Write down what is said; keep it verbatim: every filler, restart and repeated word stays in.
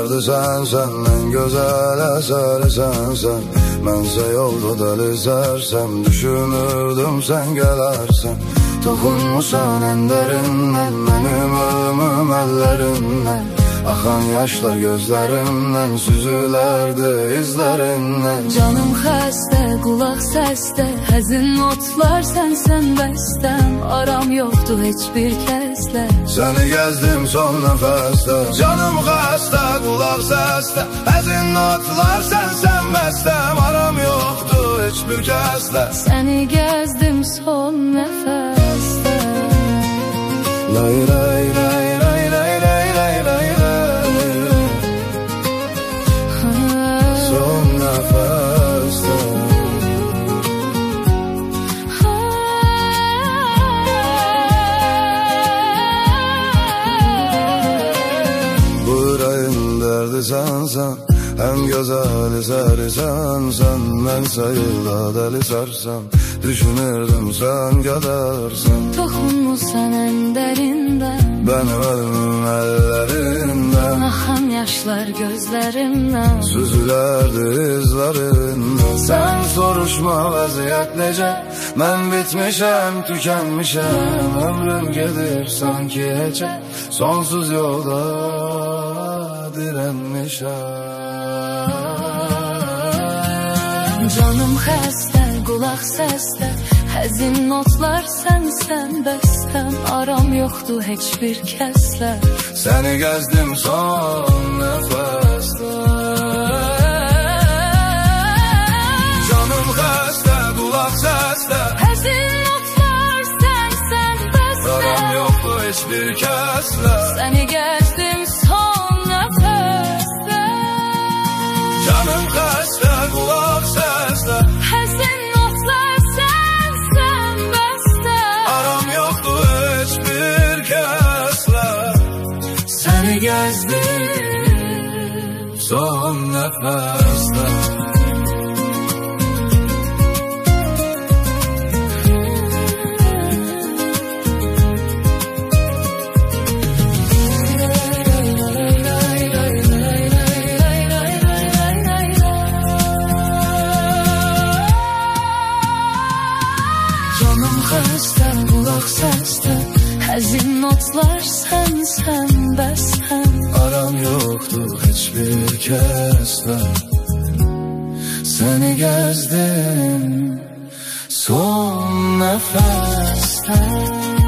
derdi sen, senden güzel eseri sen, sen. Mənsə yolda deli sərsəm, düşünürdüm sen gelersen. Toxunmusan en derinden, benim ölümüm ellerinden. Axan yaşlar gözlerimden, süzülerdi izlerinden. Canım xəstə, qulaq səsdə, həzin notlar sənsən bəstəm. Aram yoxdur heç bir kəslə, səni gəzdim son nəfəsdə. Canım xəstə, qulaq səsdə, həzin notlar sənsən bəstəm. Aram yoxdur heç bir kəslə, səni gəzdim son nəfəsdə. Lay lay lay lay lay lay lay lay lay. Son nəfəsdə. Bu ürəyin dərdi sənsən, ən gözəl əsəri sənsən. Mən sayılda dəli sərsəm, düşünürdüm sen gelersen. Toxunmusan en derinden, benim ölümüm ellerinden. Axan yaşlar gözlerimden, süzülerdi izlerinden. Sen soruşma vəziyyət necə, mən bitmişəm, tükenmişəm. Ömrüm gedir sanki heçə, sonsuz yolda direnmişəm. Canım xəstə, qulaq səsdə, həzin notlar sənsən bəstəm. Aram yoxdur heç bir kəslə, səni gəzdim son nəfəsdə. Canım xəstə, qulaq səsdə, həzin notlar sənsən bəstəm. aram yoxdur heç bir kəslə, səni gəzdim son nəfəsdə. canım xəstə, qulaq səsdə, həzin notlar sənsən bəstəm. aram yoxdur heç bir kəslə, səni gəzdim son nəfəsdə. Canım xəstə, qulaq səsdə, həzin notlar sənsən bəstəm. Aram yoxdur heç bir kəslə, səni gəzdim son nəfəsdə.